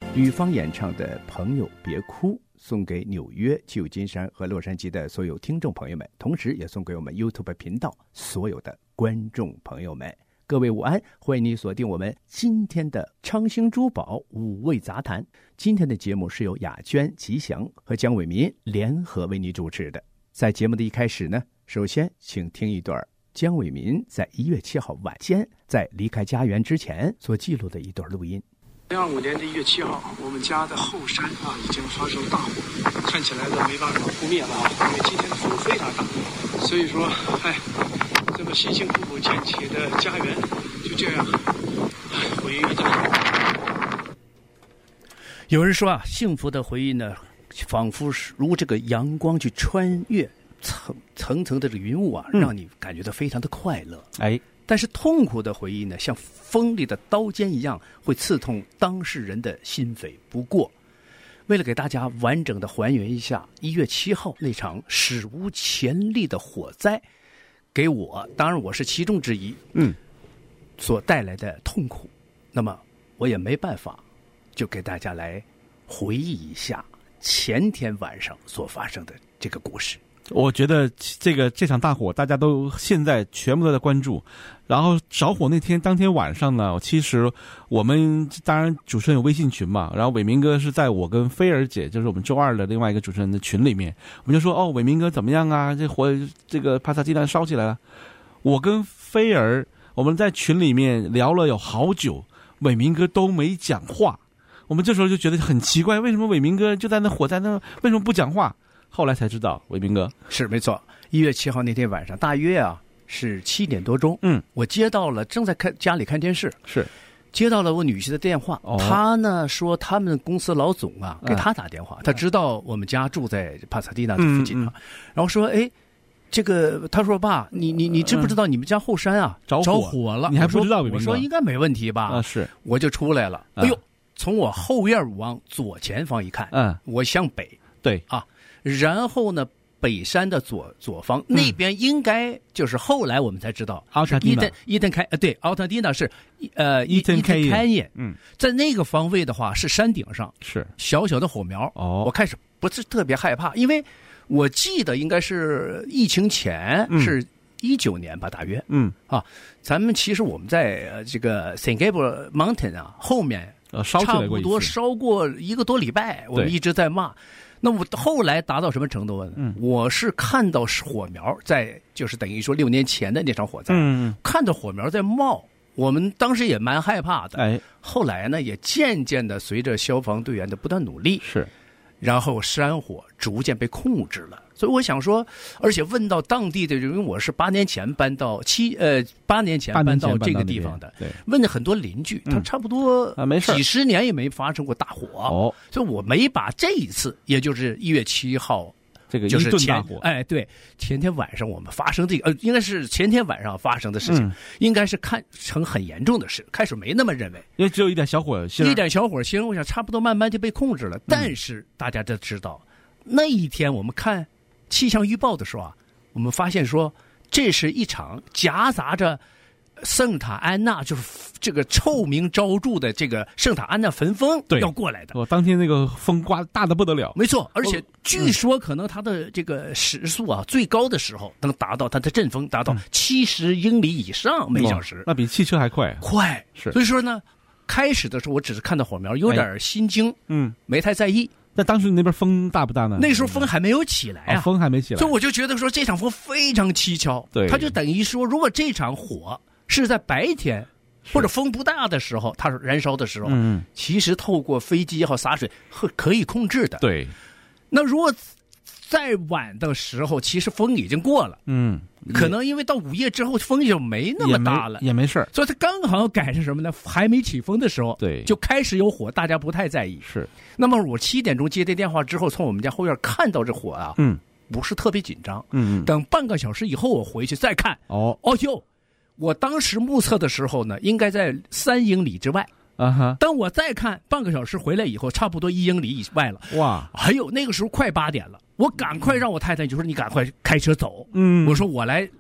吕方演唱的《朋友别哭》送给纽约、旧金山和洛杉矶的所有听众朋友们，同时也送给我们 YouTube 频道所有的观众朋友们。各位午安，欢迎你锁定我们今天的昌兴珠宝五味杂谈。今天的节目是由雅娟、吉祥和姜伟民联合为你主持的。在节目的一开始呢，首先请听一段姜伟民在1月7号晚间在离开家园之前所记录的一段录音。 2025年的1月7号，我们家的后山已经发生大火，看起来都没办法扑灭了因为今天的风非常大，所以说，这么辛辛苦苦建起的家园就这样毁于一旦。 有人说幸福的回忆呢，仿佛是如这个阳光去穿越层层的这个云雾让你感觉到非常的快乐。但是痛苦的回忆呢，像锋利的刀尖一样，会刺痛当事人的心扉。不过，为了给大家完整的还原一下1月7号那场史无前例的火灾，给我，当然我是其中之一，所带来的痛苦，那么我也没办法，就给大家来回忆一下前天晚上所发生的这个故事。 我觉得这场大火大家都现在全部都在关注，然后着火当天晚上呢，其实我们当然主持人有微信群嘛，然后伟民哥是在我跟菲儿姐，就是我们周二的另外一个主持人的群里面，我们就说伟民哥怎么样啊，这个帕萨基纳烧起来了。我跟菲儿我们在群里面聊了有好久，伟民哥都没讲话，我们这时候就觉得很奇怪，为什么伟民哥就在那火灾那为什么不讲话？后来才知道，伟民哥是没错。1月7号那天晚上，大约是7点多钟，我接到了正在家里看电视， 是接到了我女婿的电话，他呢说他们公司老总给他打电话，他知道我们家住在帕萨蒂纳的附近然后说这个他说爸，你知不知道你们家后山着火了？ 你还不知道？ 我说应该没问题吧？ 是， 我就出来了。从我后院往左前方一看，我向北， 对然后呢，北山的左方那边应该就是后来我们才知道，伊登开对，奥特蒂娜是伊登开业，在那个方位的话是山顶上，是小小的火苗。我开始不是特别害怕，因为我记得应该是疫情前是19年吧，大约咱们其实我们在这个 San Gabriel Mountain 后面差不多烧过1个多礼拜，我们一直在骂。那我后来达到什么程度呢？我是看到火苗在，就是等于说6年前的那场火灾，看到火苗在冒，我们当时也蛮害怕的。后来呢，也渐渐的随着消防队员的不断努力，然后山火逐渐被控制了。所以我想说，而且问到当地的，因为我是8年前搬到这个地方的，问了很多邻居，他差不多几十年也没发生过大火，所以我没把这一次，也就是1月7号这个就是大火， 对，前天晚上我们发生这个，应该是前天晚上发生的事情，应该是看成很严重的事，开始没那么认为， 因为只有一点小火星， 我想差不多慢慢就被控制了。但是大家都知道，那一天我们看气象预报的时候我们发现说这是一场夹杂着圣塔安娜，就是这个臭名昭著的这个圣塔安娜焚风要过来的。 当天那个风刮大的不得了， 没错，而且据说可能它的这个时速最高的时候能达到它的阵风达到70英里以上每小时， 那比汽车还快。 是，所以说呢，开始的时候我只是看到火苗，有点心惊，没太在意。 那当时你那边风大不大呢？ 那时候风还没有起来风还没起来， 所以我就觉得说这场风非常蹊跷。对，它就等于说，如果这场火是在白天或者风不大的时候，它燃烧的时候，其实透过飞机和洒水可以控制的。 对， 那如果再晚的时候，其实风已经过了，可能因为到午夜之后风就没那么大了， 也没事， 所以它刚好赶上什么呢？还没起风的时候， 对， 就开始有火，大家不太在意。 是， 那么我7点钟接这电话之后，从我们家后院看到这火不是特别紧张，等半个小时以后我回去再看，我当时目测的时候呢，应该在3英里之外。当我再看半个小时回来以后，差不多1英里以外了。哇！那个时候快8点了，我赶快让我太太就说你赶快开车走。我说我来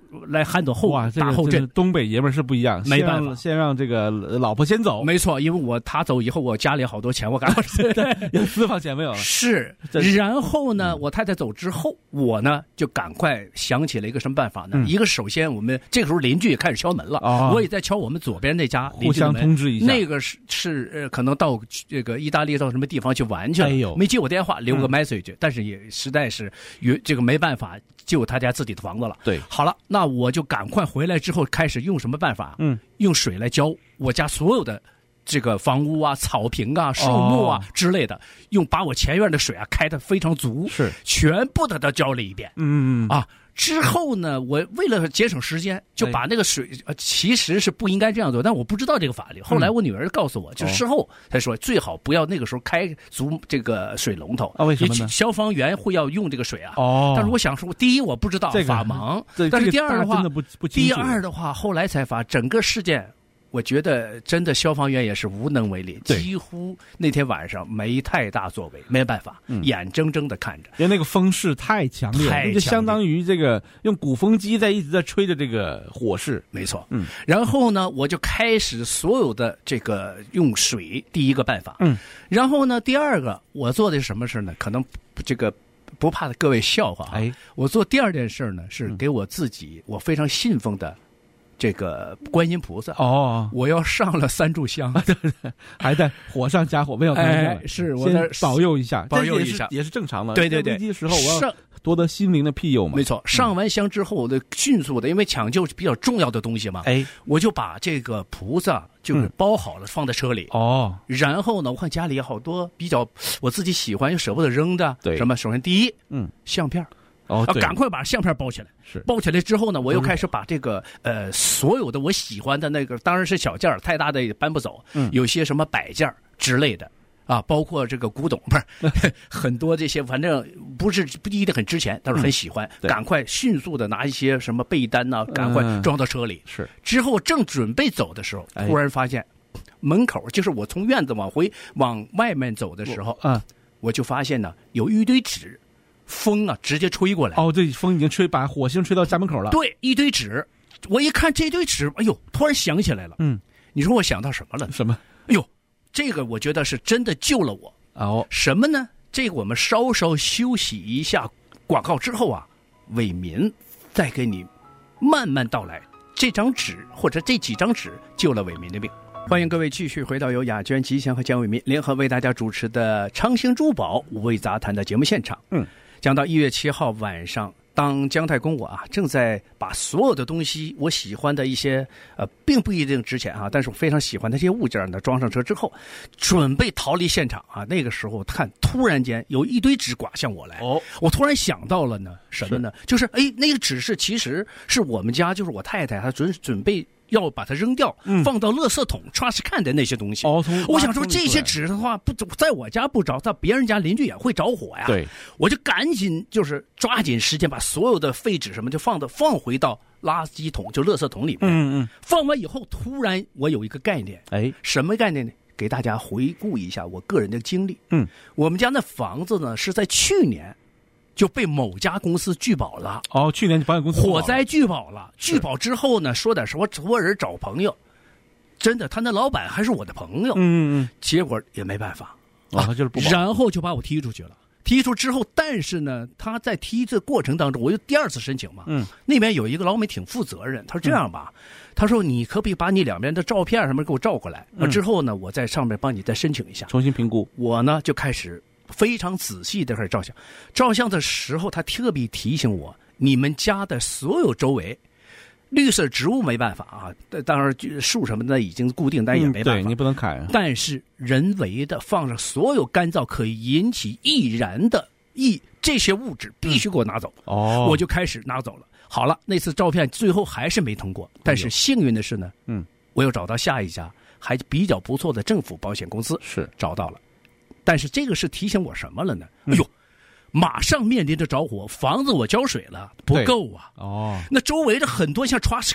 来喊到后大后阵。 东北爷们是不一样， 没办法， 先让这个老婆先走。 没错，因为他走以后，我家里好多钱，我赶快有私房钱没有了。 是，然后呢，我太太走之后，我呢就赶快想起了一个什么办法呢？一个首先我们这个时候邻居也开始敲门了，我也在敲我们左边那家邻居的门，互相通知一下。 那个是可能到这个意大利到什么地方去玩去了，没接我电话，留个 message，但是也实在是这个没办法救他家自己的房子了。 对， 好了，那我就赶快回来之后开始用什么办法？用水来浇我家所有的这个房屋啊、草坪啊、树木啊之类的，把我前院的水啊开得非常足， 是全部的都浇了一遍。之后呢，我为了节省时间，就把那个水其实是不应该这样做，但我不知道这个法律。后来我女儿告诉我，就事后她说最好不要那个时候开足这个水龙头。 为什么呢？ 消防员会要用这个水啊。但是我想说，第一我不知道法盲，但是第二的话，第二的话，后来才发整个事件。我觉得真的消防员也是无能为力，几乎那天晚上没太大作为，没办法，眼睁睁的看着， 因为那个风势太强烈了，那就相当于这个用鼓风机一直在吹着这个火势， 没错。然后呢，我就开始所有的这个用水，第一个办法，然后呢，第二个我做的是什么事呢？可能这个不怕各位笑话啊，我做第二件事呢，是给我自己我非常信奉的。这个观音菩萨我要上了3炷香， 还在火上加火，没有是我在保佑一下，也是正常的。 对， 危机的时候我要夺得心灵的庇佑嘛。 没错，上完香之后，我的迅速的，因为抢救是比较重要的东西嘛，我就把这个菩萨就是包好了，放在车里。然后呢，我看家里有好多比较我自己喜欢又舍不得扔的，什么？首先第一，相片。赶快把相片包起来。包起来之后呢，我又开始把这个所有的我喜欢的那个，当然是小件儿，太大的也搬不走。有些什么摆件之类的啊，包括这个古董，不是很多这些，反正不一定很值钱，但是很喜欢。赶快迅速的拿一些什么被单呐，赶快装到车里。之后正准备走的时候，突然发现门口，就是我从院子往外面走的时候，我就发现呢有一堆纸。风啊，直接吹过来。 这风已经把火星吹到家门口了。 对，一堆纸，我一看这堆纸，哎呦，突然想起来了。你说我想到什么了？ 什么？ 哎呦，这个我觉得是真的救了我。什么呢？这个我们稍稍休息一下广告之后啊，伟民再给你慢慢道来，这张纸或者这几张纸救了伟民的命。欢迎各位继续回到由雅娟、吉祥和姜伟民联合为大家主持的昌兴珠宝五味杂谈的节目现场。讲到1月7号晚上，当姜太公我正在把所有的东西我喜欢的一些并不一定值钱但是我非常喜欢的这些物件呢装上车之后，准备逃离现场那个时候看突然间有一堆纸刮向我来。我突然想到了呢什么呢？就是那个纸其实是我们家，就是我太太她准备要把它扔掉，放到垃圾桶 trash can 的那些东西。我想说这些纸的话，不在我家不着，在别人家邻居也会着火呀。 对， 我就赶紧就是抓紧时间把所有的废纸什么就放回到垃圾桶，就垃圾桶里面。放完以后，突然我有一个概念。什么概念呢？给大家回顾一下我个人的经历。我们家那房子呢是在去年就被某家公司拒保了。 去年保险公司火灾拒保了。拒保之后呢，说点实话，托人找朋友，真的，他那老板还是我的朋友。结果也没办法就是不保， 然后就把我踢出去了。踢出之后，但是呢，他在踢的过程当中，我又第2次申请嘛。那边有一个老美挺负责任，他说这样吧，他说你可不可以把你两边的照片什么给我照过来？之后呢，我在上面帮你再申请一下， 重新评估。 我呢就开始非常仔细的开始照相。照相的时候，他特别提醒我，你们家的所有周围绿色植物没办法当然树什么的已经固定，但也没办法， 对，你不能砍。 但是人为的放上所有干燥可以引起易燃的这些物质必须给我拿走。我就开始拿走了。好了，那次照片最后还是没通过，但是幸运的是呢，我又找到下一家还比较不错的政府保险公司， 是找到了。但是这个是提醒我什么了呢？马上面临着着火，房子我浇水了不够啊。那周围的很多像 trash can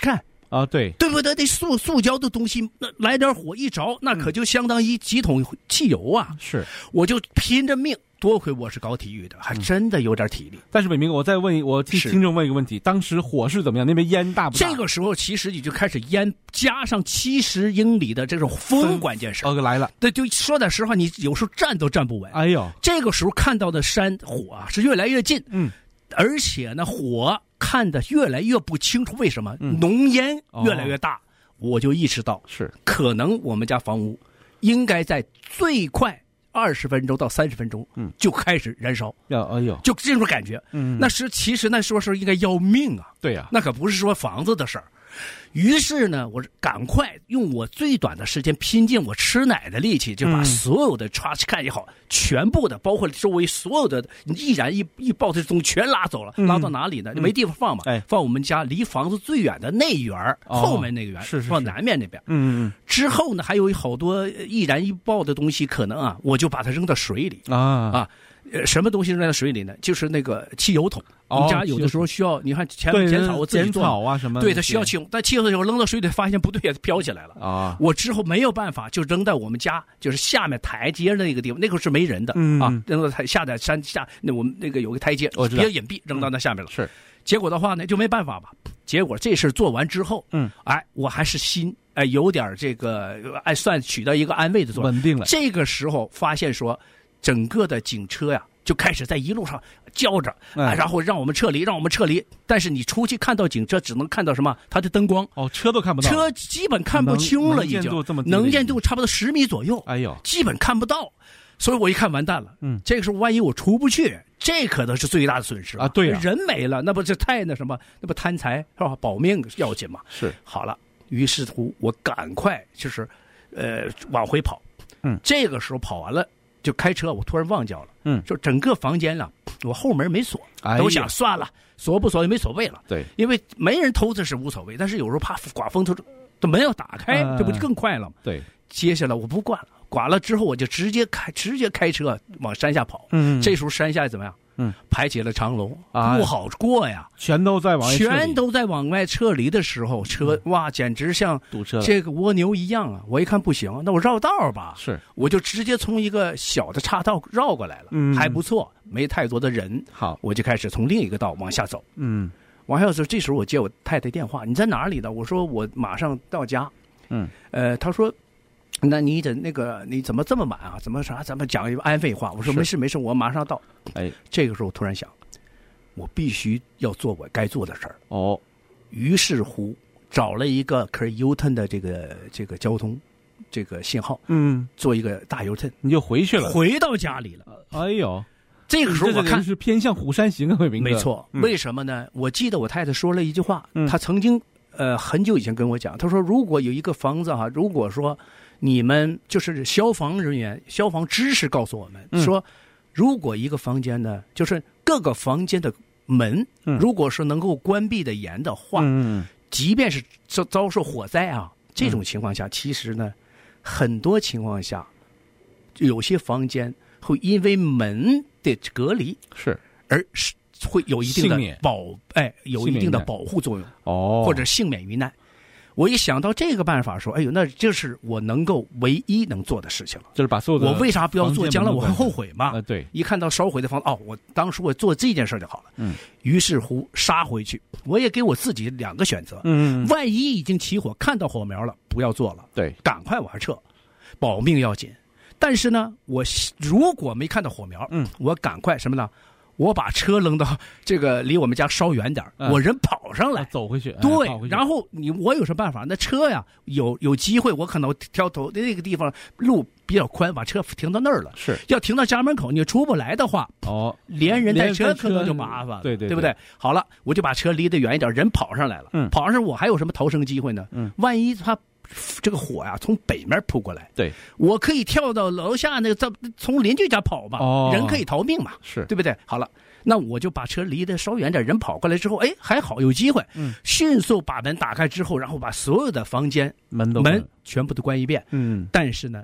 啊，对不对？那塑胶的东西，那来点火一着，那可就相当于几桶汽油啊！ 是， 我就拼着命。多亏我是搞体育的，还真的有点体力。 但是伟明，我再问，我替听众问一个问题：当时火势怎么样？那边烟大不大？ 这个时候其实你就开始烟，加上70英里的这种风，关键是来了。 对，就说点实话，你有时候站都站不稳。 哎呦， 这个时候看到的山火啊是越来越近，而且呢火看得越来越不清楚，为什么？浓烟越来越大，我就意识到是可能我们家房屋应该在最快20分钟到30分钟，就开始燃烧， 哎呦， 就这种感觉，那是其实那说是应该要命啊， 对呀， 那可不是说房子的事儿。于是呢，我赶快用我最短的时间，拼尽我吃奶的力气，就把所有的trash can也好，全部的，包括周围所有的易燃易爆的东西全拉走了，拉到哪里呢？没地方放嘛，放我们家离房子最远的内园，后面那个园，放南面那边。之后呢，还有好多易燃易爆的东西，可能啊，我就把它扔到水里什么东西扔在水里呢？就是那个汽油桶。我们家有的时候需要，你看剪草，我自己做剪草啊什么的， 对，它需要汽油，但汽油的时候扔到水里，发现不对，它飘起来了啊！我之后没有办法，就扔在我们家就是下面台阶的那个地方，那个是没人的扔到下在山下，那我们那个有个台阶比较隐蔽，扔到那下面了。 是， 结果的话呢，就没办法吧。结果这事做完之后，我还是有点这个算取得一个安慰的作用， 稳定了。 这个时候发现说，整个的警车呀。就开始在一路上叫着，然后让我们撤离。但是你出去看到警车，只能看到什么？它的灯光车都看不到， 车基本看不清了，已经能见度差不多10米左右。 哎呦， 基本看不到。所以我一看完蛋了。这个时候万一我出不去，这可能是最大的损失啊！对啊， 人没了，那不是太那什么？那不贪财是吧？保命要紧嘛。 是。 好了，于是乎我赶快就是往回跑。这个时候跑完了。就开车，我突然忘掉了。就整个房间了，我后门没锁，都想算了，锁不锁也没所谓了。 对， 因为没人偷这是无所谓，但是有时候怕刮风，这门要打开，这不就更快了吗？ 对， 接下来我不管了，刮了之后我就直接开车往山下跑。这时候山下怎么样？排起了长龙，不好过呀！ 全都在往外撤离的时候，车哇，简直像堵车这个蜗牛一样啊！我一看不行，那我绕道吧。 是， 我就直接从一个小的岔道绕过来了，还不错，没太多的人。 好， 我就开始从另一个道往下走。往下走，这时候我接我太太电话，你在哪里呢？我说我马上到家。他说。那你怎么这么晚啊？怎么讲一个安慰话？我说没事，我马上到。这个时候我突然想，我必须要做我该做的事儿。于是乎找了一个可以 U-turn 的这个交通这个信号，做一个大 U-turn， 你就回去了， 回到家里了。 哎呦， 这个时候我看是偏向虎山行啊，伟明哥。 没错，为什么呢？我记得我太太说了一句话，她曾经很久以前跟我讲，她说如果有一个房子哈，如果说你们就是消防人员、消防知识告诉我们说，如果一个房间呢，就是各个房间的门，如果是能够关闭的严的话，即便是遭受火灾啊，这种情况下，其实呢，很多情况下，有些房间会因为门的隔离而会有一定的有一定的保护作用，或者幸免于难。我一想到这个办法，说：“哎呦，那就是我能够唯一能做的事情了。” 就是把所有的我为啥不要做？将来我会后悔吗？ 对， 一看到烧毁的房子，我当初我做这件事就好了。于是乎杀回去，我也给我自己2个选择。万一已经起火，看到火苗了，不要做了， 对， 赶快往下撤，保命要紧。但是呢，我如果没看到火苗，我赶快什么呢？我把车扔到这个离我们家稍远点，我人跑上来走回去。 对，然后我有什么办法？那车呀，有机会，我可能挑头那个地方路比较宽，把车停到那儿了。 是要停到家门口，你出不来的话，连人带车可能就麻烦了，对不对？好了，我就把车离得远一点，人跑上来了。跑上来我还有什么逃生机会呢？万一他这个火呀从北面扑过来， 对， 我可以跳到楼下那个从邻居家跑嘛，人可以逃命嘛， 是对不对？好了，那我就把车离得稍远点，人跑过来之后，还好有机会，迅速把门打开之后，然后把所有的房间门全部都关一遍。但是呢，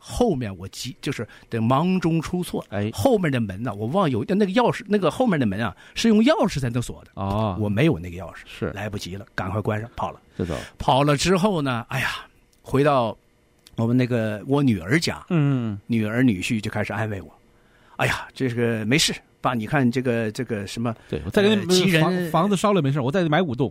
后面我就是得忙中出错，后面的门呢，我忘有那个钥匙，那个后面的门啊是用钥匙才能锁的我没有那个钥匙， 是来不及了，赶快关上跑了。 知道。 跑了之后呢，哎呀，回到我们我女儿家，女儿女婿就开始安慰我，哎呀，这个没事。爸，你看这个什么？ 对，我再给你房子烧了没事，我再买5栋。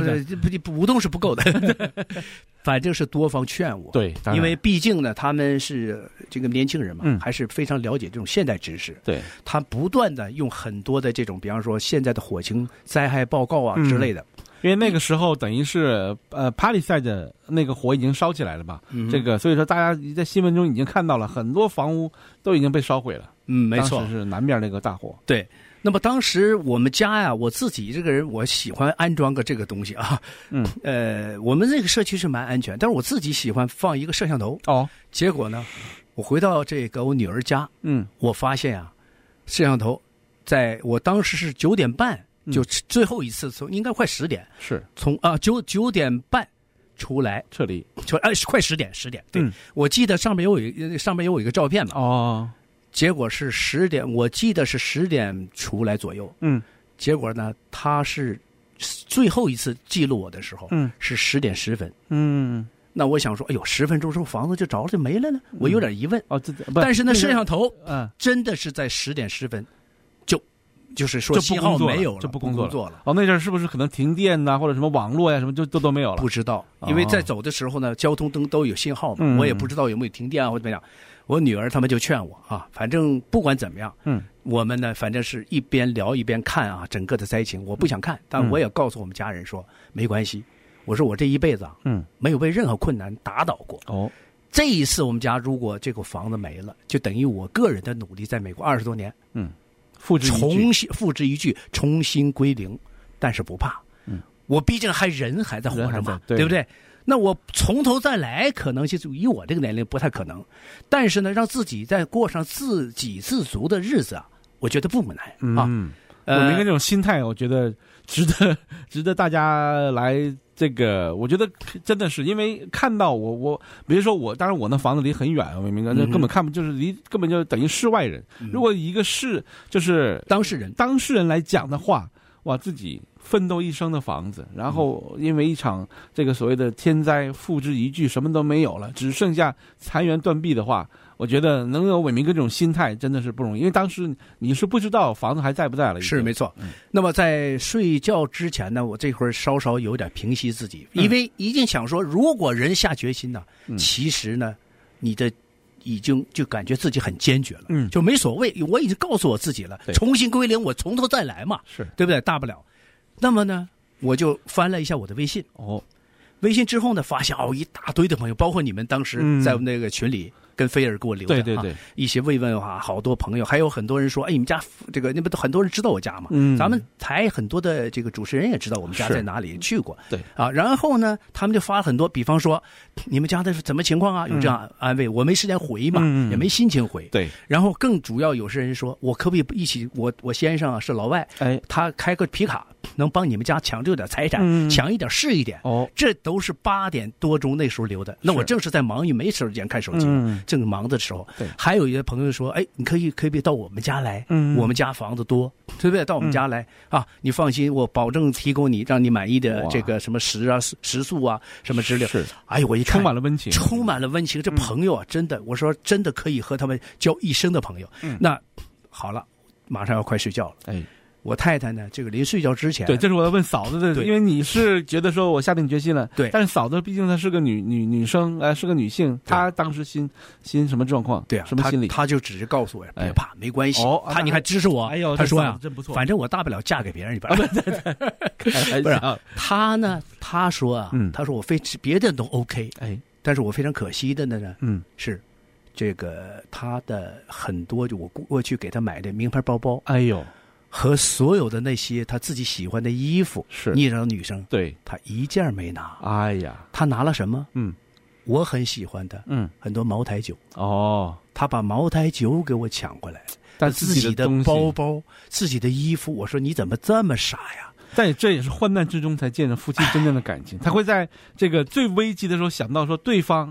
5栋是不够的，反正是多方劝我。 对， 因为毕竟呢，他们是这个年轻人嘛，还是非常了解这种现代知识。 对， 他不断的用很多的这种，比方说现在的火情灾害报告啊之类的。 因为那个时候等于是帕里塞的那个火已经烧起来了嘛，这个所以说大家在新闻中已经看到了很多房屋都已经被烧毁了。 没错， 当时是南边那个大火。 对，那么当时我们家呀，我自己这个人我喜欢安装个这个东西啊。我们这个社区是蛮安全，但是我自己喜欢放一个摄像头。结果呢，我回到这个我女儿家，我发现啊，摄像头在我当时是9点半。就最后一次应该快10点， 是从9点半出来撤离， 快10点。对，我记得上面有一个照片嘛。结果是10点，我记得是10点出来左右。结果呢，他是最后一次记录我的时候，是10点10分。那我想说，哎呦，10分钟之后房子就着了就没了呢，我有点疑问。但是呢，摄像头真的是在10点10分。就是说信号没有了， 就不工作了。 那阵是不是可能停电呐，或者什么网络呀什么就都没有了？ 不知道，因为在走的时候呢，交通灯都有信号嘛，我也不知道有没有停电啊或者怎么样。我女儿他们就劝我啊，反正不管怎么样，我们呢反正是一边聊一边看啊，整个的灾情。我不想看，但我也告诉我们家人说没关系。我说我这一辈子没有被任何困难打倒过。这一次我们家如果这个房子没了，就等于我个人的努力在美国20多年。复制一句，重新归零，但是不怕。我毕竟人还在活着嘛，对不对？那我从头再来，可能就以我这个年龄不太可能。但是呢，让自己再过上自给自足的日子啊，我觉得不难啊。 我明哥这种心态，我觉得值得大家来。这个我觉得真的是，因为看到我比如说当然我那房子离很远，我明哥那根本看不，就是根本就等于世外人。如果一个就是当事人来讲的话，哇，自己奋斗一生的房子，然后因为一场这个所谓的天灾付之一炬，什么都没有了，只剩下残垣断壁的话，我觉得能有伟明哥这种心态真的是不容易，因为当时你是不知道房子还在不在了。 是没错。那么在睡觉之前呢，我这会儿稍稍有点平息自己，因为已经想说，如果人下决心呢，其实呢，你的已经就感觉自己很坚决了，就没所谓。我已经告诉我自己了，重新归零，我从头再来嘛， 是对不对？大不了。那么呢，我就翻了一下我的微信。微信之后呢，发现一大堆的朋友，包括你们当时在那个群里跟菲儿给我留的对一些慰问啊，好多朋友，还有很多人说，哎，你们家这个那不很多人知道我家嘛？咱们台很多的这个主持人也知道我们家在哪里，去过。 对啊，然后呢，他们就发了很多，比方说你们家的怎么情况啊？有这样安慰，我没时间回嘛，也没心情回。 对， 然后更主要有些人说，我可不可以一起？我先生啊是老外，他开个皮卡。能帮你们家抢救点财产，抢一点是一点。这都是8点多钟那时候留的。那我正是在忙于没时间看手机，正忙的时候。还有一些朋友说，哎，你可以到我们家来，我们家房子多，对不对？到我们家来啊，你放心，我保证提供你让你满意的这个什么食宿啊，什么之类。 是， 哎呦，我一看充满了温情。 这朋友啊，真的，我说真的可以和他们交一生的朋友。那好了，马上要快睡觉了。我太太呢，这个临睡觉之前， 对，这是我要问嫂子的，因为你是觉得说我下定决心了， 对， 但是嫂子毕竟她是个女生，是个女性，她当时心什么状况？ 对啊， 什么心理？ 她就只是告诉我别怕，没关系。她你看支持我， 哎呦， 她说呀， 真不错， 反正我大不了嫁给别人，你不是她呢？她说啊，她说我别的都 OK，但是我非常可惜的呢，是这个她的很多就我过去给她买的名牌包包， 哎呦。 和所有的那些他自己喜欢的衣服， 是你让女生， 对， 他一件没拿。 哎呀， 他拿了什么？我很喜欢的，很多茅台酒。他把茅台酒给我抢过来，但自己的包包、自己的衣服，我说你怎么这么傻呀？ 但这也是患难之中才见着夫妻真正的感情。他会在这个最危急的时候想到说对方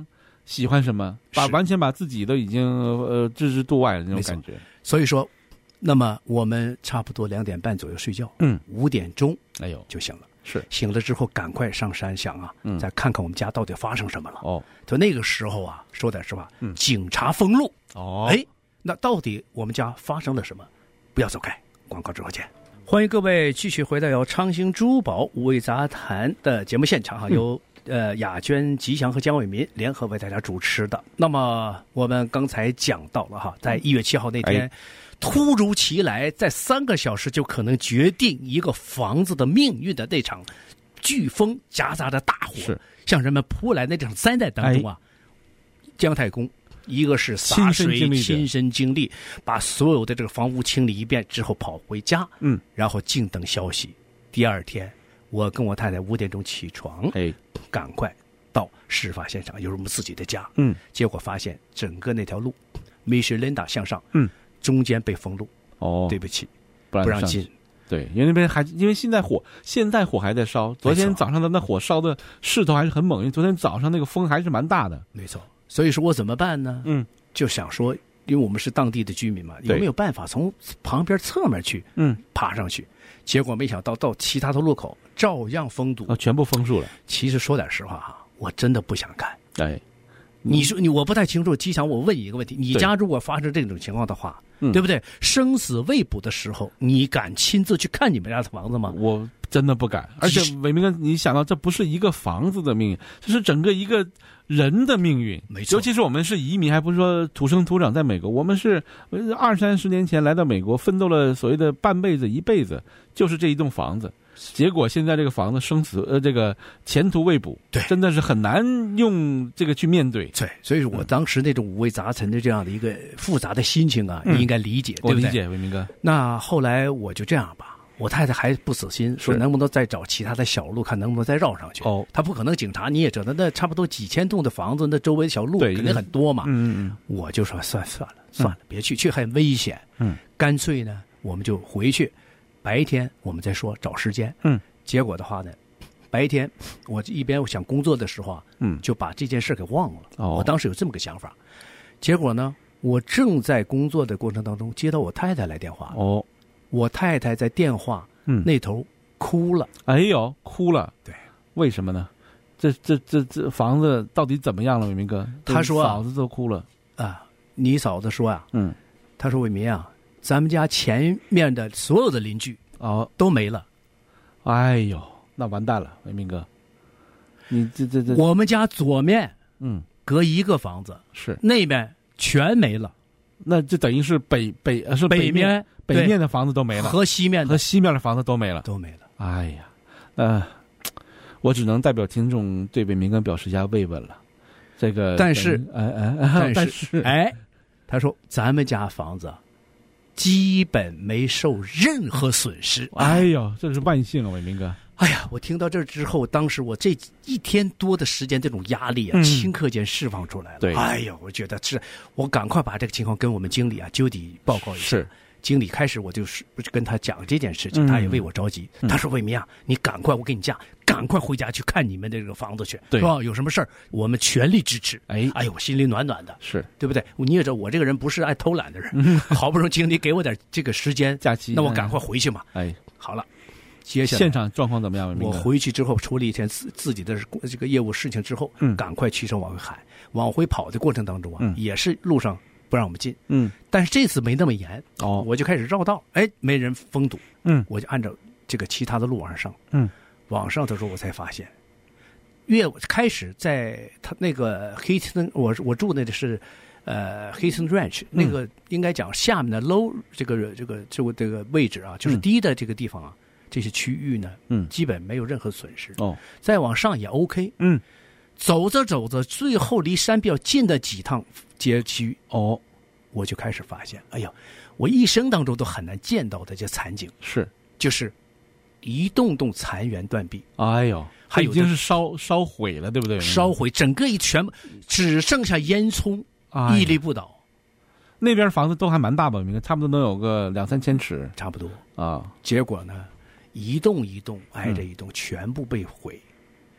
喜欢什么，完全把自己都已经置之度外的那种感觉。 所以说，那么我们差不多2点半左右睡觉，5点钟就醒了。 是醒了之后赶快上山想啊，再看看我们家到底发生什么了。就那个时候啊，说点实话，警察封路。那到底我们家发生了什么？不要走开，广告之后见。欢迎各位继续回到由昌兴珠宝五味杂谈的节目现场哈，由雅娟、吉祥和江伟民联合为大家主持的。那么我们刚才讲到了哈，在1月7号那天，突如其来，在3个小时就可能决定一个房子的命运的那场飓风夹杂着大火，向人们扑来的这场灾难当中啊，姜太公一个是洒水亲身经历，把所有的这个房屋清理一遍之后跑回家，然后静等消息。第二天，我跟我太太5点钟起床，赶快到事发现场，就是我们自己的家，结果发现整个那条路米什林达向上，中间被封路。对不起，不让进。 对，因为那边因为现在火还在烧，昨天早上的那火烧的势头还是很猛，因为昨天早上那个风还是蛮大的。 没错，所以说我怎么办呢？就想说，因为我们是当地的居民嘛，有没有办法从旁边侧面去爬上去？结果没想到其他的路口照样封堵， 全部封住了。 其实说点实话哈，我真的不想看。你说我不太清楚，吉祥，我问你一个问题：你家如果发生这种情况的话，对不对？生死未卜的时候，你敢亲自去看你们家的房子吗？ 我真的不敢。而且伟明哥，你想到这不是一个房子的命运，这是整个一个人的命运。 没错， 尤其是我们是移民，还不是说土生土长在美国，我们是20-30年前来到美国，奋斗了所谓的半辈子、一辈子，就是这一栋房子。结果现在这个房子这个前途未卜， 对， 真的是很难用这个去面对。 对，所以我当时那种五味杂陈的这样的一个复杂的心情啊，你应该理解，对不对？ 我理解，伟明哥。 那后来我就这样吧，我太太还不死心，说能不能再找其他的小路，看能不能再绕上去。他不可能，警察你也知道，那差不多几千栋的房子，那周围小路肯定很多嘛。我就说算了，别去很危险。干脆呢，我们就回去。白天我们再说找时间，结果的话呢，白天我一边想工作的时候啊，就把这件事给忘了。我当时有这么个想法，结果呢，我正在工作的过程当中接到我太太来电话。我太太在电话那头哭了。 哭了。 对， 为什么呢？这房子到底怎么样了，伟明哥？ 他说嫂子都哭了啊。你嫂子说啊，他说伟民啊，咱们家前面的所有的邻居都没了。 那完蛋了，伟明哥，你这我们家左面隔一个房子， 是那边全没了。 那这等于是北面的房子都没了， 和西面的房子都没了。我只能代表听众对伟明哥表示一下慰问了。这个但是他说咱们家房子基本没受任何损失。 这是万幸啊，伟明哥。 我听到这之后，当时我这1天多的时间，这种压力啊，顷刻间释放出来了。 对， 我觉得我赶快把这个情况跟我们经理啊Judy报告一下。经理开始我就是跟他讲这件事情，他也为我着急。他说：“伟民啊，你赶快，我跟你讲，赶快回家去看你们的这个房子去，是吧？有什么事儿，我们全力支持。”我心里暖暖的，对不对？你也知道我这个人不是爱偷懒的人，好不容易经理给我点这个时间假期， 那我赶快回去嘛。好了，接下来现场状况怎么样？ 我回去之后处理一天自己的这个业务事情之后，赶快骑车往回喊，往回跑的过程当中啊，也是路上不让我们进，但是这次没那么严，我就开始绕道，没人封堵，我就按照这个其他的路往上，往上的时候我才发现，越开始在他那个 Hilton， 我住那的是Hilton Ranch， 那个应该讲下面的 low 这个位置啊，就是低的这个地方啊，这些区域呢，基本没有任何损失，再往上也 OK，走着走着，最后离山比较近的几趟街区，我就开始发现，我一生当中都很难见到的这惨景，就是一栋栋残垣断壁， 还已经是烧毁了，对不对？ 烧毁整个全部只剩下烟囱，屹立不倒。 那边房子都还蛮大吧？差不多能有个2-3千尺， 差不多结果呢，一栋一栋挨着一栋，全部被毁。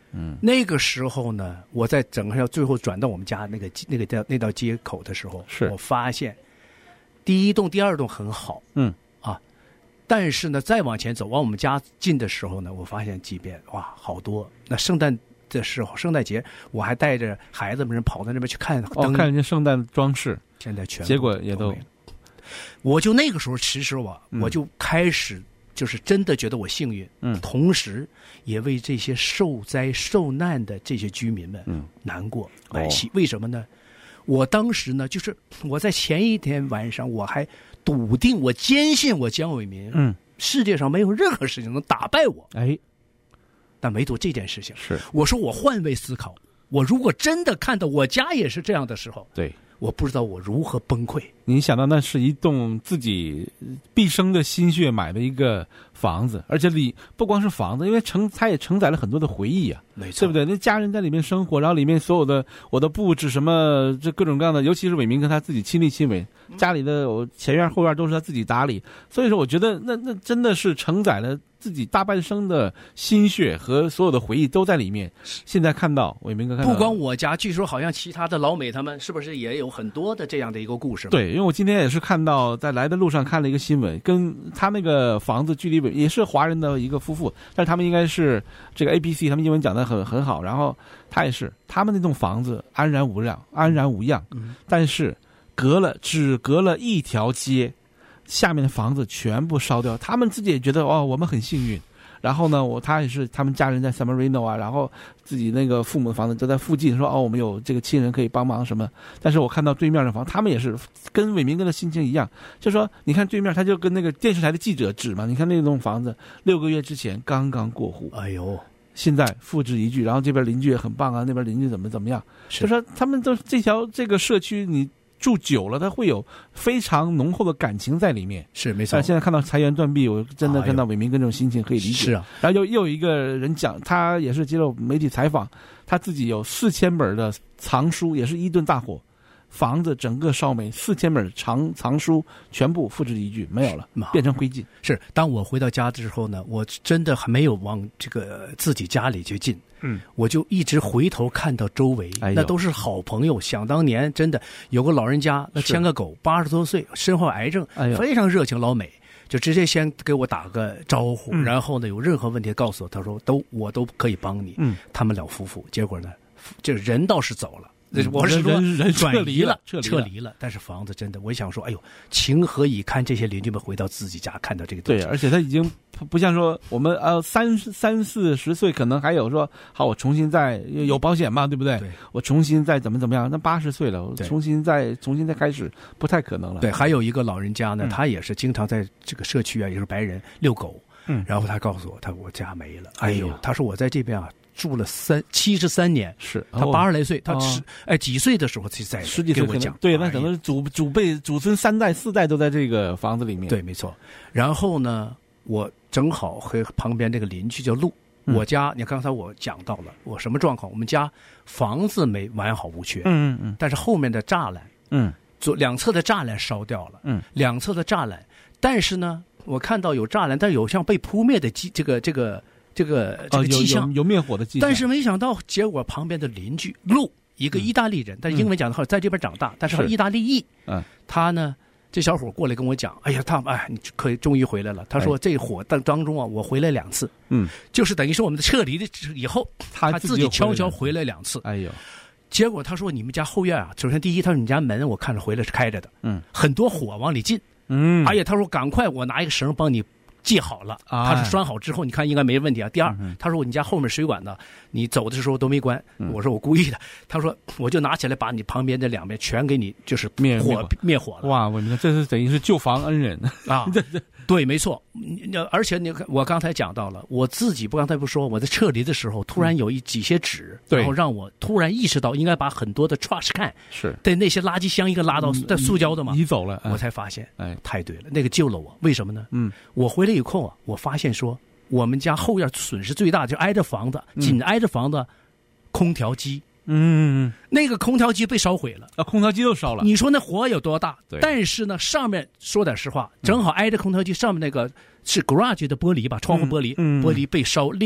那个时候呢，我在整个要最后转到我们家那道街口的时候，我发现第一栋、第二栋很好，但是呢，再往前走，往我们家近的时候呢，我发现即便哇，好多。那圣诞的时候，圣诞节我还带着孩子们跑到那边去看灯， 看人家圣诞装饰， 现在全部结果也都。 我就那个时候，其实我就开始就是真的觉得我幸运，同时也为这些受灾受难的这些居民们难过惋惜。为什么呢？我当时呢，就是我在前一天晚上，我还笃定，我坚信我江伟民，世界上没有任何事情能打败我。但唯独这件事情， 是我说我换位思考，我如果真的看到我家也是这样的时候， 对， 我不知道我如何崩溃。 你想到那是一栋自己毕生的心血买的一个房子，而且不光是房子，因为它也承载了很多的回忆啊， 没错， 对不对？那家人在里面生活，然后里面所有的我的布置什么，这各种各样的，尤其是伟民跟他自己亲力亲为，家里的前院后院都是他自己打理，所以说我觉得那真的是承载了自己大半生的心血和所有的回忆都在里面。现在看到伟民哥看到， 不光我家，据说好像其他的老美他们是不是也有很多的这样的一个故事？ 对，因为我今天也是看到在来的路上看了一个新闻，跟他那个房子距离也是华人的一个夫妇，但是他们应该是这个 ABC， 他们英文讲得很好，然后他也是他们那栋房子安然无恙，但是只隔了一条街，下面的房子全部烧掉，他们自己也觉得我们很幸运。然后呢，他也是他们家人在 San Marino 啊，然后自己那个父母的房子都在附近，说我们有这个亲人可以帮忙什么。但是我看到对面的房，他们也是跟伟民哥的心情一样，就说你看对面，他就跟那个电视台的记者指嘛，你看那栋房子6个月之前刚刚过户， 哎呦， 现在付之一炬，然后这边邻居也很棒啊，那边邻居怎么样，就说他们都这个社区你住久了，他会有非常浓厚的感情在里面。 是没错。 但现在看到财源断臂，我真的看到伟民哥这种心情可以理解。 是啊。 然后又有一个人讲，他也是接受媒体采访，他自己有4000本的藏书，也是伊顿大火，房子整个烧没，4000本藏书全部付之一炬，没有了，变成灰烬。 是，当我回到家之后呢，我真的还没有往这个自己家里去进。我就一直回头看到周围，那都是好朋友。想当年，真的有个老人家，那牵个狗，80多岁，身患癌症，非常热情老美，就直接先给我打个招呼，然后呢，有任何问题告诉我，他说我都可以帮你。他们两夫妇，结果呢，这人倒是走了。我是说人转移了， 撤离了， 但是房子真的，我想说，哎呦，情何以堪？这些邻居们回到自己家，看到这个东西， 对，而且他已经不像说我们30-40岁可能还有说好，我重新再有保险嘛，对不对？我重新再怎么样？那80岁了，我重新再开始，不太可能了。 对，还有一个老人家呢，他也是经常在这个社区啊，也是白人遛狗，然后他告诉我，我家没了，哎呦，他说我在这边啊。住了73年， 是他80来岁，他几岁的时候才 10几岁给我讲， 对，那可能是祖辈、祖孙3代4代都在这个房子里面， 对，没错。然后呢，我正好和旁边这个邻居叫陆，我家你刚才我讲到了，我什么状况？我们家房子没完好无缺，但是后面的栅栏，两侧的栅栏烧掉了，两侧的栅栏，但是呢，我看到有栅栏，但有像被扑灭的这个迹象， 有灭火的迹象， 但是没想到，结果旁边的邻居陆，一个意大利人，但是英文讲的好，在这边长大，但是意大利裔，他呢，这小伙过来跟我讲，哎呀，你可以终于回来了。他说这火当中啊，我回来2次，就是等于说我们的撤离的以后，他自己悄悄回来2次， 哎呦。 结果他说你们家后院啊，首先第一，他说你们家门我看着回来是开着的，很多火往里进，哎呀，他说赶快我拿一个绳帮你系好了，他是拴好之后，你看应该没问题啊。第二，他说你家后面水管呢，你走的时候都没关。我说我故意的。他说我就拿起来把你旁边这2边全给你就是灭火了。 哇，我们这是等于是救防恩人啊！对，没错。而且我刚才讲到了，我自己刚才不说，我在撤离的时候突然有几些纸，然后让我突然意识到应该把很多的 trash can 对那些垃圾箱一个拉到带塑胶的嘛， 移走了， 我才发现，太对了，那个救了我。为什么呢？我回来以后啊，我发现说我们家后院损失最大就挨着房子，紧挨着房子，空调机。那个空调机被烧毁了， 空调机都烧了。 你说那火有多大？但是呢，上面说点实话，正好挨着空调机上面那个是 garage 的玻璃吧，窗户玻璃，玻璃被烧裂了。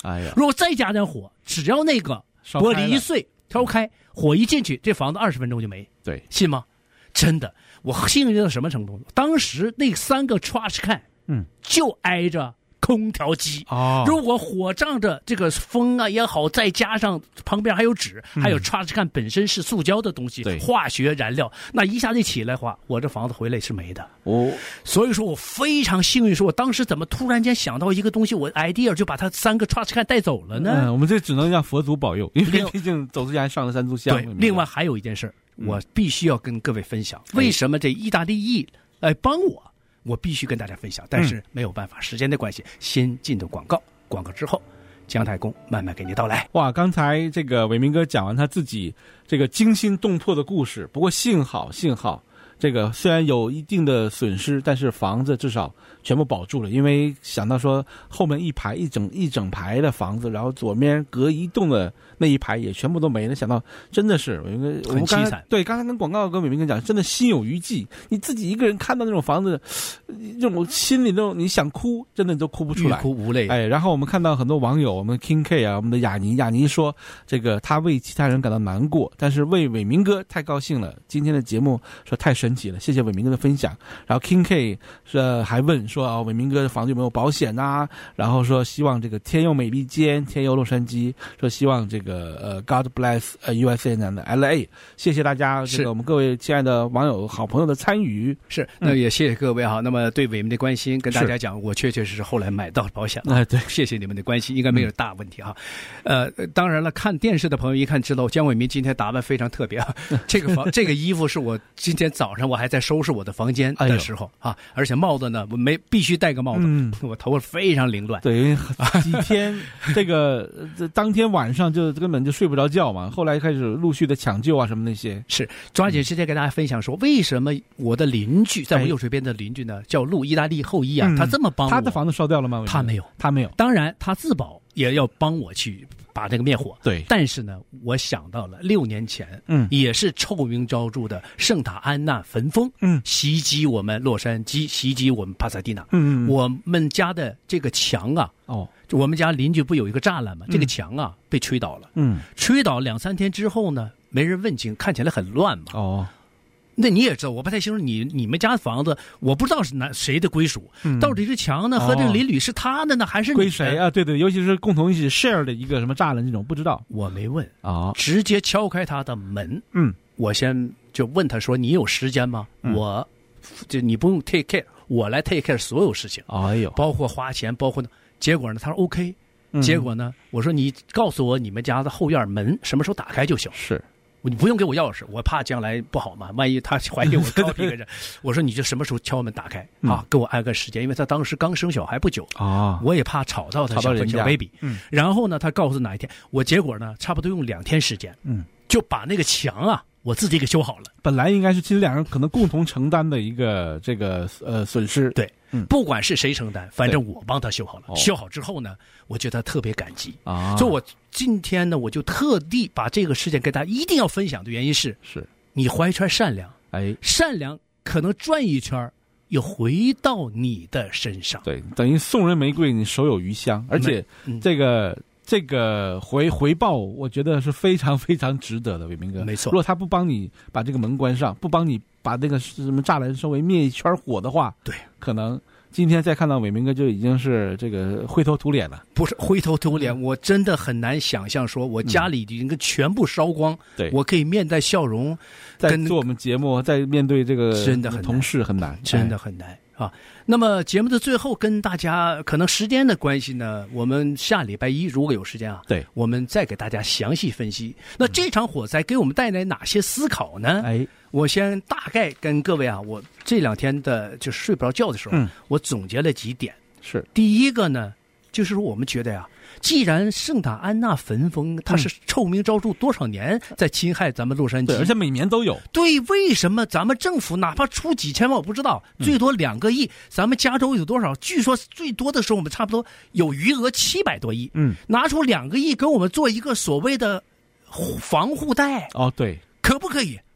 哎呀， 如果再加点火，只要那个玻璃一碎挑开，火一进去，这房子20分钟就没。 对， 信吗？真的，我幸运到什么程度？当时那3个 trash can， 就挨着空调机。如果火仗着这个风啊也好，再加上旁边还有纸，还有 trash can 本身是塑胶的东西，化学燃料，那一下子起来的话，我这房子回来是没的。所以说我非常幸运，说我当时怎么突然间想到一个东西，我 idea 就把它3个 trash can 带走了呢？ 我们这只能让佛祖保佑，因为毕竟走之前上了3炷香。 对，另外还有一件事，我必须要跟各位分享，为什么这意大利裔来帮我必须跟大家分享，但是没有办法，时间的关系，先进的广告之后，姜太公慢慢给你道来。 哇，刚才这个伟明哥讲完他自己这个惊心动魄的故事，不过幸好这个虽然有一定的损失，但是房子至少全部保住了。因为想到说后面一整排的房子，然后左面隔一栋的那一排也全部都没了，想到真的是我们凄惨。 对，刚才跟广告跟伟明哥讲，真的心有余悸。你自己一个人看到那种房子，这种心里那种你想哭，真的都哭不出来， 欲哭无泪。 然后我们看到很多网友，我们 King K 啊，我们的雅尼说，这个他为其他人感到难过，但是为伟明哥太高兴了。今天的节目说太神奇了，谢谢伟明哥的分享。然后 King K 还问说伟明哥的房子有没有保险啊？然后说希望这个天佑美利坚，天佑洛杉矶，说希望这个God bless USA and LA。谢谢大家，这个我们各位亲爱的网友、好朋友的参与。 是，那也谢谢各位哈。那么对伟明的关心，跟大家讲，我确实是后来买到保险了。 对， 谢谢你们的关心，应该没有大问题哈。当然了，看电视的朋友一看知道姜伟明今天打扮非常特别啊。这个衣服是我今天早上我还在收拾我的房间的时候啊，而且帽子呢，我必须戴个帽子，我头发非常凌乱。 对，因为几天这当天晚上就根本就睡不着觉嘛，后来开始陆续的抢救啊什么那些。 是，抓紧时间跟大家分享说，为什么我的邻居在我右手边的邻居呢，叫陆意大利后裔啊，他这么帮我。 他的房子烧掉了吗？ 他没有。当然他自保也要帮我去把这个灭火。 对， 但是呢，我想到了6年前，也是臭名昭著的圣塔安娜焚风，袭击我们洛杉矶，袭击我们帕萨蒂娜，我们家的这个墙啊，就我们家邻居不有一个栅栏吗？这个墙啊被吹倒了，吹倒2-3天之后呢，没人问津，看起来很乱嘛。那你也知道，我不太清楚你们家的房子，我不知道是谁的归属，到底是墙呢和这个邻居是他的呢，还是归谁啊？对，尤其是共同一起 share 的一个什么栅栏这种，不知道。 我没问直接敲开他的门，我先就问他说：“你有时间吗？你不用 take care， 我来 take care 所有事情，包括花钱，包括呢。”结果呢，他说 OK。结果呢，我说你告诉我你们家的后院门什么时候打开就行。 是。 你不用给我钥匙，我怕将来不好嘛，万一他怀疑我高一个人。我说你就什么时候敲门打开啊？给我安个时间，因为他当时刚生小孩不久我也怕吵到他小 baby。然后呢，他告诉哪一天，结果呢，差不多用2天时间，就把那个墙啊，我自己给修好了。 本来应该是其实2人可能共同承担的一个这个损失。 对。不管是谁承担，反正我帮他修好了。修好之后呢，我觉得特别感激所以我今天呢，我就特地把这个事件跟大家一定要分享的原因是你怀揣善良，善良可能转一圈又回到你的身上。 对，等于送人玫瑰，你手有余香，而且这个回报，我觉得是非常非常值得的，伟明哥。 没错， 如果他不帮你把这个门关上，不帮你把那个什么栅栏稍微灭一圈火的话， 对， 可能今天再看到伟明哥就已经是这个灰头土脸了。 不是灰头土脸，我真的很难想象说我家里已经全部烧光，我可以面带笑容在做我们节目，在面对这个真的很同事很难， 真的很难啊。那么节目的最后跟大家，可能时间的关系呢，我们下礼拜1如果有时间对， 我们再给大家详细分析。那这场火灾给我们带来哪些思考呢？我先大概跟各位我这2天的就睡不着觉的时候，我总结了几点。 是第一个呢，就是说我们觉得既然圣塔安娜焚风它是臭名昭著多少年在侵害咱们洛杉矶， 而且每年都有。 对，为什么咱们政府哪怕出几千万我不知道，最多2个亿，咱们加州有多少？据说最多的时候我们差不多有余额700多亿，拿出2个亿给我们做一个所谓的防护带， 对， 可不可以？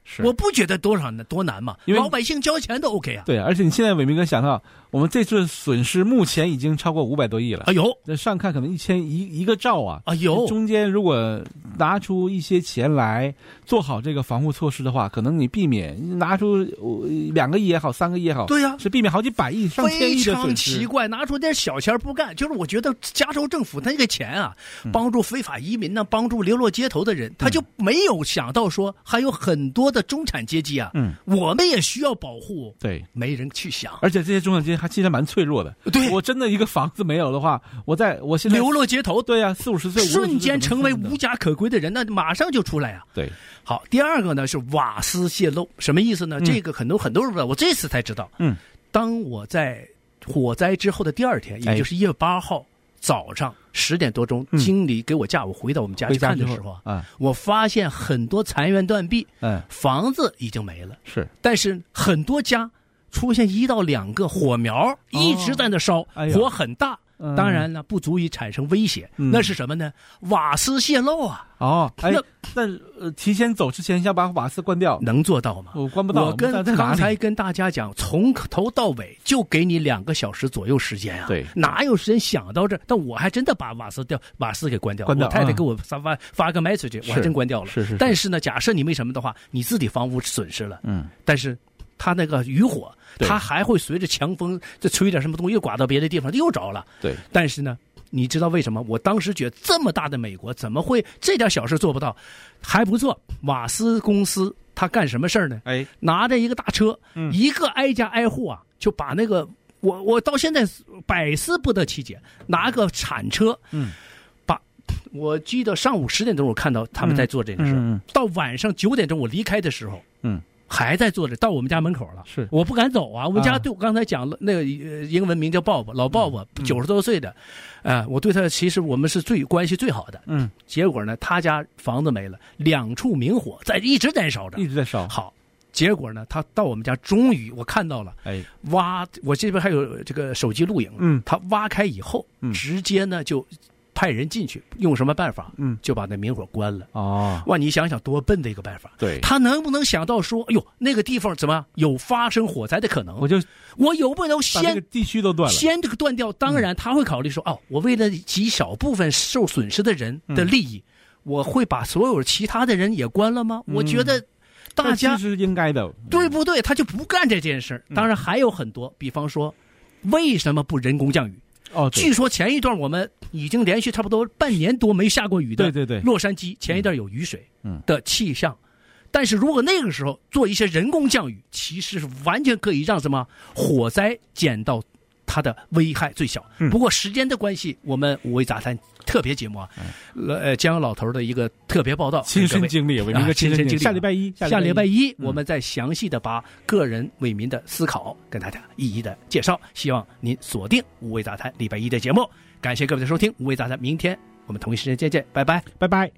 我不觉得多难嘛，因为老百姓交钱都 OK 啊。 对，而且你现在伟明哥想到，我们这次损失目前已经超过500多亿了。 哎呦， 那上看可能1个兆啊。 哎呦， 中间如果拿出一些钱来做好这个防护措施的话，可能你避免拿出2个亿也好，3个亿也好， 对呀， 是避免好几百亿、上千亿的损失。 非常奇怪，拿出点小钱不干，就是我觉得加州政府他那个钱啊，帮助非法移民呢，帮助流落街头的人，他就没有想到说还有很多的中产阶级啊，我们也需要保护。 对， 没人去想。 而且这些中产阶级还其实蛮脆弱的。 对， 我真的一个房子没有的话，我现在流落街头， 对啊，40-50岁瞬间成为无家可归的人，那马上就出来啊。 对， 好，第二个呢是瓦斯泄漏，什么意思呢？这个很多人不知道，我这次才知道。当我在火灾之后的第2天，也就是1月8号早上10点多钟，经理给我我回到我们家去看的时候我发现很多残垣断壁，房子已经没了， 是， 但是很多家出现1到2个火苗，一直在那烧，火很大。当然呢，不足以产生威胁。那是什么呢？瓦斯泄漏啊！ 那提前走之前先把瓦斯关掉， 能做到吗？ 我关不到。 我刚才跟大家讲，从头到尾就给你2个小时左右时间啊！ 对， 哪有时间想到这？但我还真的把瓦斯给关掉。我太太给我发个 message，我还真关掉了。 是。 但是呢，假设你没什么的话，你自己房屋损失了。但是它那个余火，它还会随着强风再吹点什么东西，又刮到别的地方，又着了。 对， 但是呢，你知道为什么？我当时觉得这么大的美国怎么会这点小事做不到？还不错，瓦斯公司他干什么事儿呢？拿着一个大车，一个挨家挨户啊，就把那个我到现在百思不得其解，拿个铲车，我记得上午10点钟我看到他们在做这个事儿，到晚上9点钟我离开的时候，还在做着，到我们家门口了。 是， 我不敢走啊。我们家对我刚才讲了，那个英文名叫鲍勃，老鲍勃，90多岁的，我对他其实我们是关系最好的。结果呢，他家房子没了，2处明火一直在烧着， 一直在烧。 好，结果呢，他到我们家，终于我看到了，我这边还有这个手机录影，他挖开以后，直接呢就派人进去，用什么办法？就把那明火关了。哇，你想想多笨的一个办法。 对， 他能不能想到说，哎呦，那个地方怎么有发生火灾的可能？我有不能先把这个地区都断了， 先这个断掉？当然，他会考虑说，我为了极少部分受损失的人的利益，我会把所有其他的人也关了吗？我觉得大家其实应该的， 对不对？他就不干这件事。当然还有很多，比方说，为什么不人工降雨？据说前一段我们已经连续差不多半年多没下过雨的， 对， 洛杉矶前一段有雨水的气象，但是如果那个时候做一些人工降雨，其实是完全可以让什么火灾减到它的危害最小。不过时间的关系，我们五味杂谈特别节目啊，江老头的一个特别报道， 亲身经历，伟民的亲身经历。下礼拜一， 我们再详细的把个人伟民的思考跟大家一一的介绍。希望您锁定五味杂谈礼拜一的节目。感谢各位的收听，五味杂谈，明天我们同一时间见，拜拜， 拜拜。